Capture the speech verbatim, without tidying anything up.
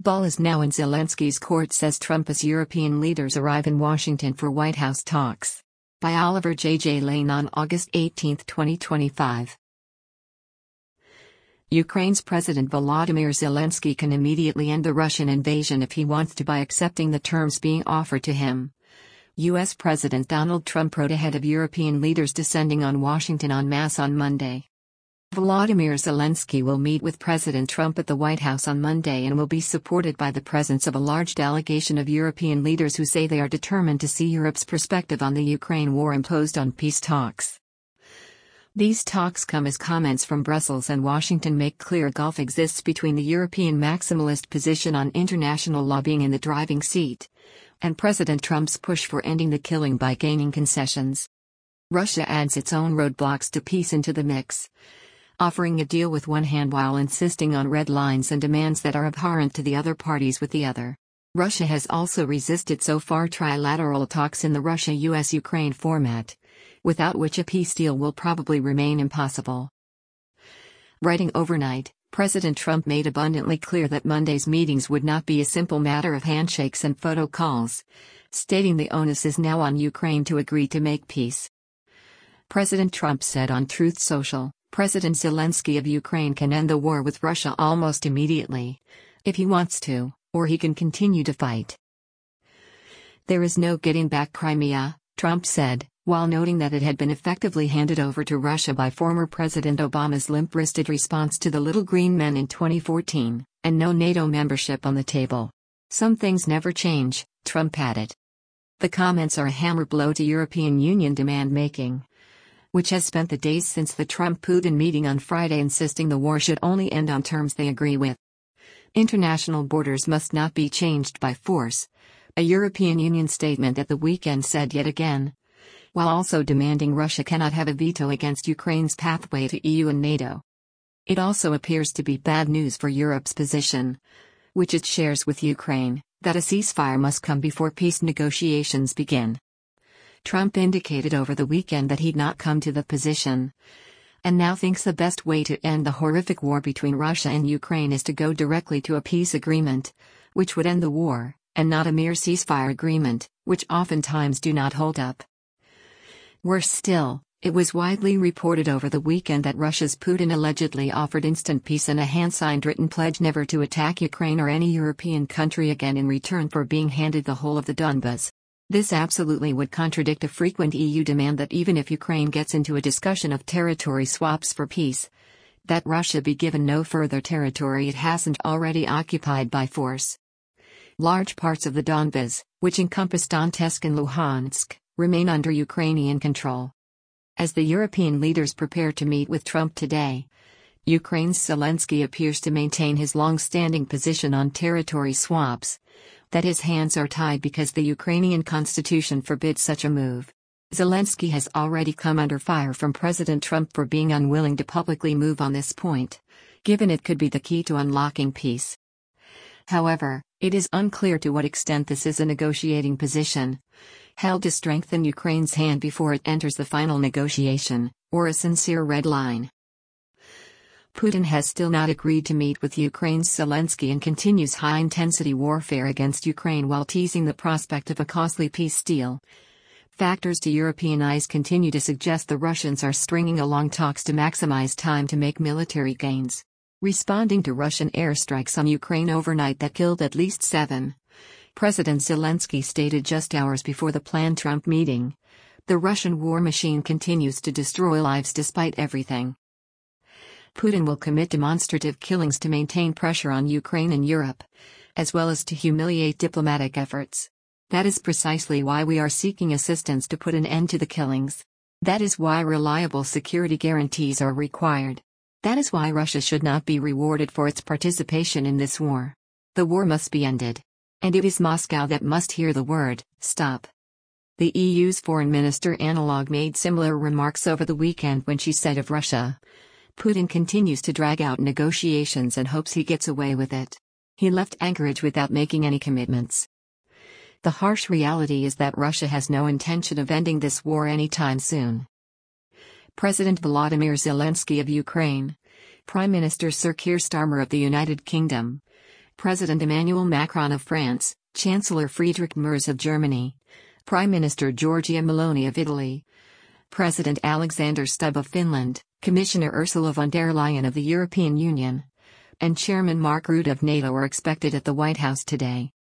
Ball is now in Zelensky's court, says Trump as European leaders arrive in Washington for White House talks. By Oliver J. J. Lane on August eighteenth, twenty twenty-five. Ukraine's President Volodymyr Zelensky can immediately end the Russian invasion if he wants to by accepting the terms being offered to him. U S President Donald Trump wrote ahead of European leaders descending on Washington en masse on Monday. Volodymyr Zelensky will meet with President Trump at the White House on Monday and will be supported by the presence of a large delegation of European leaders who say they are determined to see Europe's perspective on the Ukraine war imposed on peace talks. These talks come as comments from Brussels and Washington make clear a gulf exists between the European maximalist position on international law being in the driving seat and President Trump's push for ending the killing by gaining concessions. Russia adds its own roadblocks to peace into the mix, offering a deal with one hand while insisting on red lines and demands that are abhorrent to the other parties with the other. Russia has also resisted so far trilateral talks in the Russia-U S Ukraine format, without which a peace deal will probably remain impossible. Writing overnight, President Trump made abundantly clear that Monday's meetings would not be a simple matter of handshakes and photo calls, stating the onus is now on Ukraine to agree to make peace. President Trump said on Truth Social, President Zelensky of Ukraine can end the war with Russia almost immediately, if he wants to, or he can continue to fight. There is no getting back Crimea, Trump said, while noting that it had been effectively handed over to Russia by former President Obama's limp-wristed response to the Little Green Men in twenty fourteen, and no NATO membership on the table. Some things never change, Trump added. The comments are a hammer blow to European Union demand-making, which has spent the days since the Trump-Putin meeting on Friday insisting the war should only end on terms they agree with. International borders must not be changed by force, a European Union statement at the weekend said yet again, while also demanding Russia cannot have a veto against Ukraine's pathway to E U and NATO. It also appears to be bad news for Europe's position, which it shares with Ukraine, that a ceasefire must come before peace negotiations begin. Trump indicated over the weekend that he'd not come to the position, and now thinks the best way to end the horrific war between Russia and Ukraine is to go directly to a peace agreement, which would end the war, and not a mere ceasefire agreement, which oftentimes do not hold up. Worse still, it was widely reported over the weekend that Russia's Putin allegedly offered instant peace and a hand-signed written pledge never to attack Ukraine or any European country again in return for being handed the whole of the Donbas. This absolutely would contradict a frequent E U demand that even if Ukraine gets into a discussion of territory swaps for peace, that Russia be given no further territory it hasn't already occupied by force. Large parts of the Donbas, which encompass Donetsk and Luhansk, remain under Ukrainian control. As the European leaders prepare to meet with Trump today, Ukraine's Zelensky appears to maintain his long-standing position on territory swaps, that his hands are tied because the Ukrainian constitution forbids such a move. Zelensky has already come under fire from President Trump for being unwilling to publicly move on this point, given it could be the key to unlocking peace. However, it is unclear to what extent this is a negotiating position, held to strengthen Ukraine's hand before it enters the final negotiation, or a sincere red line. Putin has still not agreed to meet with Ukraine's Zelensky and continues high-intensity warfare against Ukraine while teasing the prospect of a costly peace deal. Factors to European eyes continue to suggest the Russians are stringing along talks to maximize time to make military gains. Responding to Russian airstrikes on Ukraine overnight that killed at least seven, President Zelensky stated just hours before the planned Trump meeting, "The Russian war machine continues to destroy lives despite everything." Putin will commit demonstrative killings to maintain pressure on Ukraine and Europe, as well as to humiliate diplomatic efforts. That is precisely why we are seeking assistance to put an end to the killings. That is why reliable security guarantees are required. That is why Russia should not be rewarded for its participation in this war. The war must be ended. And it is Moscow that must hear the word, stop. The E U's foreign minister Analog made similar remarks over the weekend when she said of Russia, "Putin continues to drag out negotiations and hopes he gets away with it. He left Anchorage without making any commitments." The harsh reality is that Russia has no intention of ending this war anytime soon. President Volodymyr Zelensky of Ukraine, Prime Minister Sir Keir Starmer of the United Kingdom, President Emmanuel Macron of France, Chancellor Friedrich Merz of Germany, Prime Minister Giorgia Meloni of Italy, President Alexander Stubb of Finland, Commissioner Ursula von der Leyen of the European Union, and Chairman Mark Rutte of NATO are expected at the White House today.